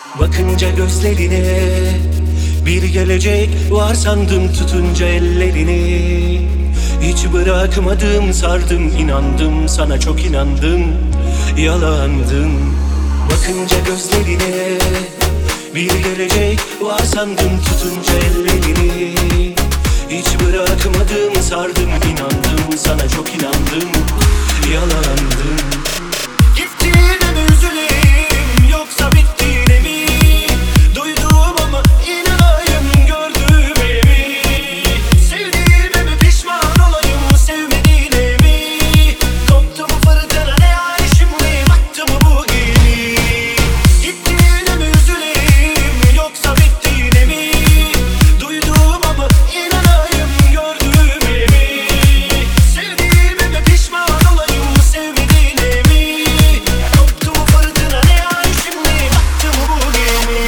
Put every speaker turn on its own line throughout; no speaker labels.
Bakınca gözlerine bir gelecek var sandım, tutunca ellerini hiç bırakmadım, sardım, inandım, sana çok inandım, yalandım. Bakınca gözlerine bir gelecek var sandım, tutunca ellerini hiç bırakmadım, sardım, inandım, sana çok inandım, yalandım. Gittiğine mi üzüleyim yoksa bittiğine mi? Duydum ama inanayım gördüğüme mi? Sevdiğime mi pişman olayım sevmediğine mi? Koptu mu fırtına ne ay şimdi, baktı mı bu gemi? Gittiğine mi üzüleyim yoksa bittiğine mi? Duydum ama inanayım gördüğüme mi? Sevdiğime mi pişman olayım sevmediğine mi? Koptu mu fırtına ne ay şimdi, baktı mı bu gemi?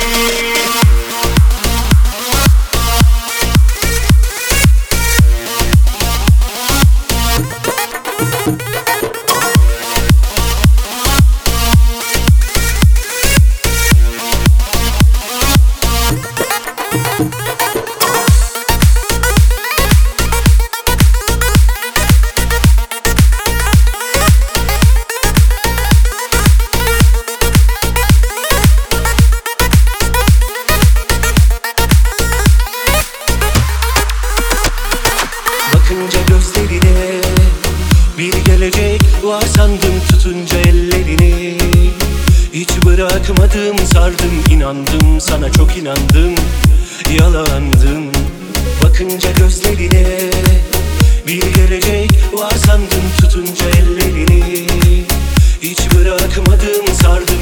Bakınca gözlerine bir gelecek var sandım, tutunca ellerini hiç bırakmadım, sardım, inandım, sana çok inandım, yalandım. Bakınca gözlerine bir gelecek var sandım, tutunca ellerini hiç bırakmadım, sardım,